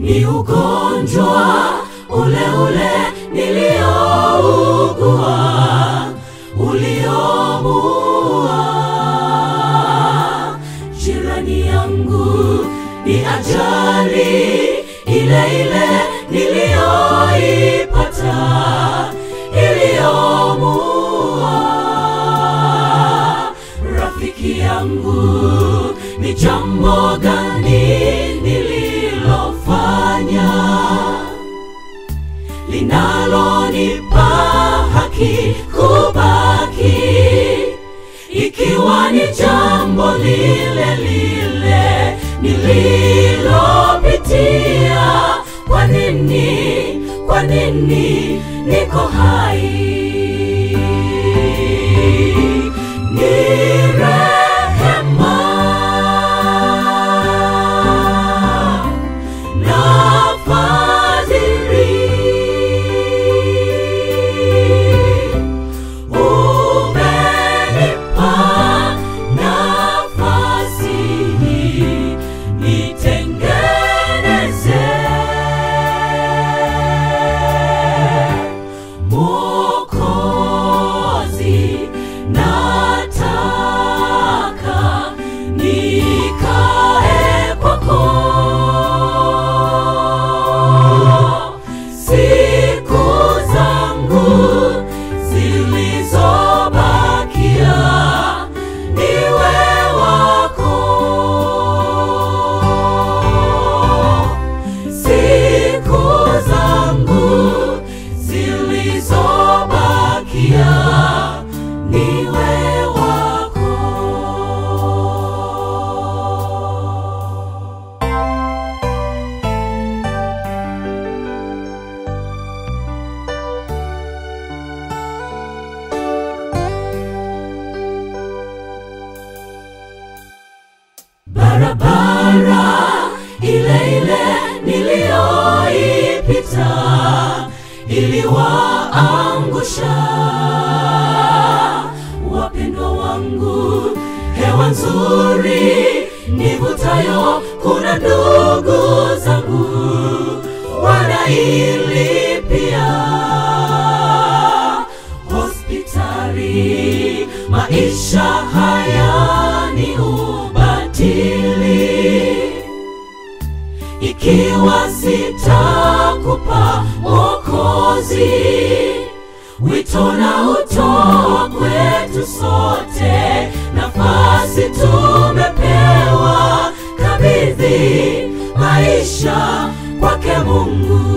ni ugonjwa ule ule niliougua uliomuua jirani yangu, ni ajali ile ile nilioipata iliyomuua rafiki yangu. Ni jambo gani nililofanya linalonipa haki kubaki, ikiwa ni jambo lile lile nililopitia? Kwa nini niko hai? Ni rehema na fadhili umenipa nafasi nitengeneze. Mwokozi, nataka nikae kwako siku zangu zilizobakia, niwe wako siku zangu zilizobakia, niwe wako. Barabara ile ile nilioipita iliwaangusha wapendwa wangu. Hewa nzuri nivutayo, kuna ndugu zangu wanailipia hospitali. Maisha haya ni ubatili ikiwa sitakupa Mwokozi. Wito na utoa kwetu sote, nafasi tumepewa, kabidhi maisha kwake Mungu.